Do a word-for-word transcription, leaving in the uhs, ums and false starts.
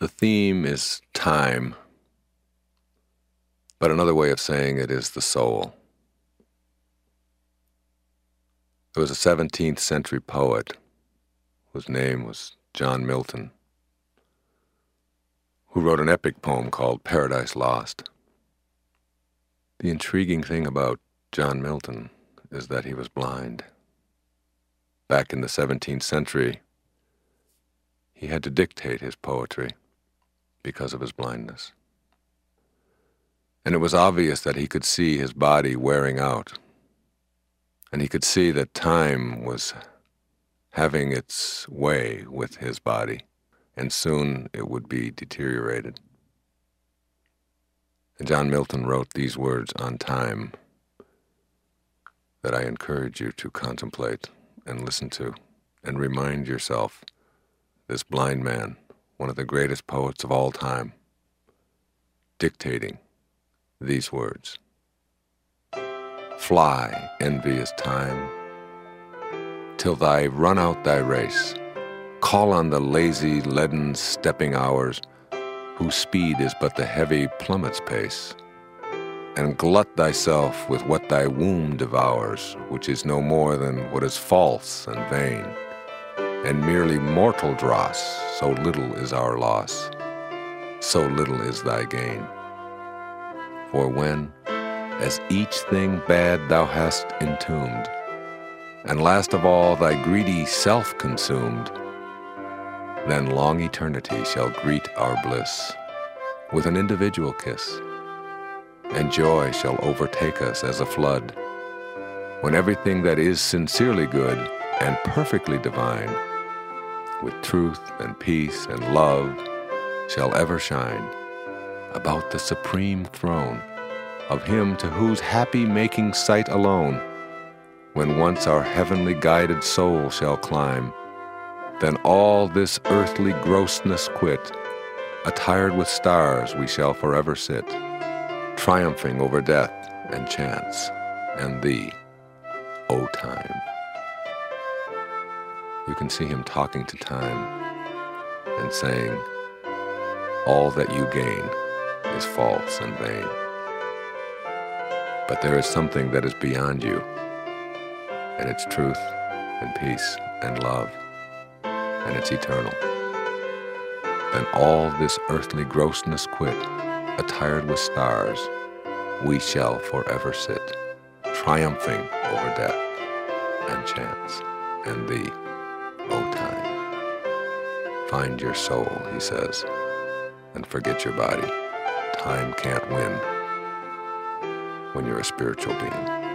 The theme is time, but another way of saying it is the soul. There was a seventeenth century poet whose name was John Milton, who wrote an epic poem called Paradise Lost. The intriguing thing about John Milton is that he was blind. Back in the seventeenth century, he had to dictate his poetry because of his blindness. And it was obvious that he could see his body wearing out, and he could see that time was having its way with his body, and soon it would be deteriorated. And John Milton wrote these words on time that I encourage you to contemplate and listen to, and remind yourself, this blind man, one of the greatest poets of all time, dictating these words. Fly, envious time, till thy run out thy race. Call on the lazy, leaden stepping hours, whose speed is but the heavy plummet's pace, and glut thyself with what thy womb devours, which is no more than what is false and vain, and merely mortal dross. So little is our loss, so little is thy gain. For when, as each thing bad thou hast entombed, and last of all thy greedy self consumed, then long eternity shall greet our bliss with an individual kiss, and joy shall overtake us as a flood, when everything that is sincerely good and perfectly divine, with truth and peace and love, shall ever shine about the supreme throne of him to whose happy making sight alone, when once our heavenly guided soul shall climb, then all this earthly grossness quit, attired with stars we shall forever sit, triumphing over death and chance and thee, O time. You can see him talking to time and saying, all that you gain is false and vain. But there is something that is beyond you, and it's truth and peace and love, and it's eternal. Then all this earthly grossness quit, attired with stars, we shall forever sit, triumphing over death and chance and thee, O time. Find your soul, he says, and forget your body. Time can't win when you're a spiritual being.